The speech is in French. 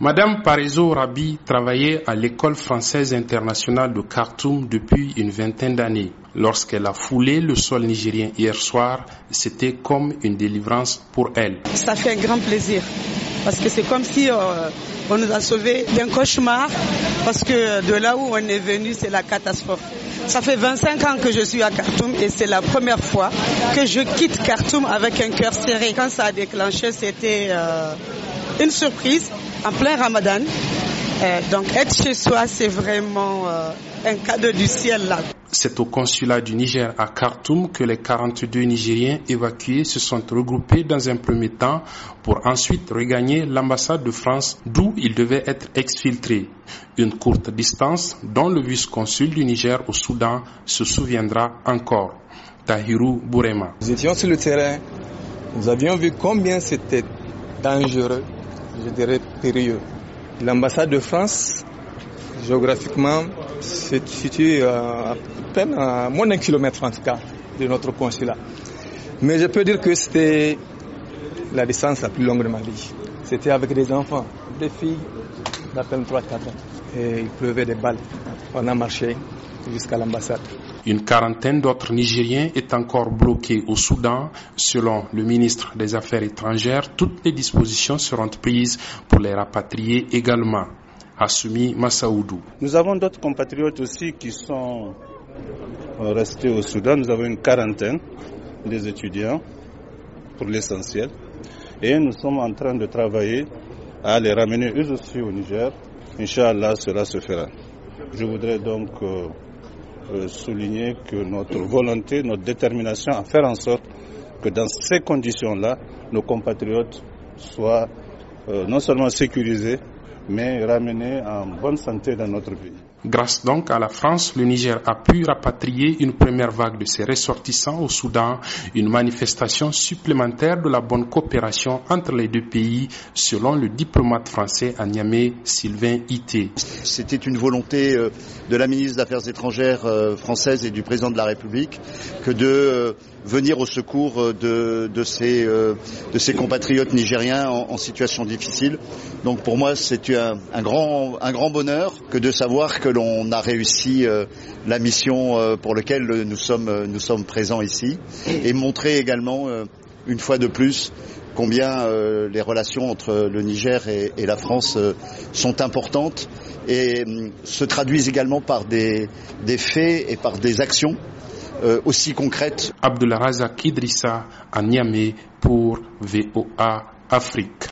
Madame Parezo Rabi travaillait à l'école française internationale de Khartoum depuis une vingtaine d'années. Lorsqu'elle a foulé le sol nigérien hier soir, c'était comme une délivrance pour elle. Ça fait un grand plaisir parce que c'est comme si on nous a sauvés d'un cauchemar parce que de là où on est venu, c'est la catastrophe. Ça fait 25 ans que je suis à Khartoum et c'est la première fois que je quitte Khartoum avec un cœur serré. Quand ça a déclenché, c'était une surprise en plein Ramadan. Donc être chez soi, c'est vraiment un cadeau du ciel là. C'est au consulat du Niger à Khartoum que les 42 Nigériens évacués se sont regroupés dans un premier temps pour ensuite regagner l'ambassade de France d'où ils devaient être exfiltrés. Une courte distance dont le vice-consul du Niger au Soudan se souviendra encore. Tahirou Bourema. Nous étions sur le terrain, nous avions vu combien c'était dangereux, je dirais périlleux. L'ambassade de France, géographiquement, se situe à peine à moins d'un kilomètre en tout cas de notre consulat. Mais je peux dire que c'était la distance la plus longue de ma vie. C'était avec des enfants, des filles d'à peine 3-4 ans. Et il pleuvait des balles. On a marché jusqu'à l'ambassade. Une quarantaine d'autres Nigériens est encore bloqués au Soudan. Selon le ministre des Affaires étrangères, toutes les dispositions seront prises pour les rapatrier également. Assumi Massaoudou. Nous avons d'autres compatriotes aussi qui sont restés au Soudan. Nous avons une quarantaine des étudiants pour l'essentiel. Et nous sommes en train de travailler à les ramener eux aussi au Niger. Inch'Allah, cela se fera. Je voudrais donc souligner que notre volonté, notre détermination à faire en sorte que dans ces conditions-là, nos compatriotes soient non seulement sécurisés, mais ramenés en bonne santé dans notre pays. Grâce donc à la France, le Niger a pu rapatrier une première vague de ses ressortissants au Soudan, une manifestation supplémentaire de la bonne coopération entre les deux pays, selon le diplomate français à Niamey, Sylvain Ité. C'était une volonté de la ministre des Affaires étrangères française et du président de la République que de venir au secours de ces compatriotes nigériens en situation difficile. Donc pour moi, c'est un grand bonheur que de savoir que l'on a réussi la mission pour laquelle nous sommes présents ici et montrer également une fois de plus combien les relations entre le Niger et la France sont importantes et se traduisent également par des faits et par des actions aussi concrètes. Abdullah Razak Idrissa à Niamey pour VOA Afrique.